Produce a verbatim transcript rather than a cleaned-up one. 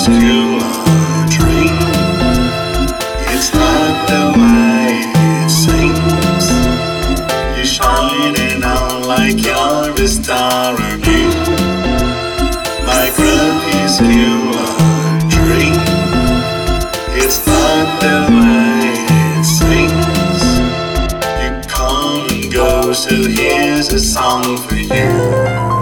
crepuscular dream. It's not the way it seems. You're shining on like you're a star of you. My crepuscular dream. It's not the way it seems. You come and go, so here's a song for you.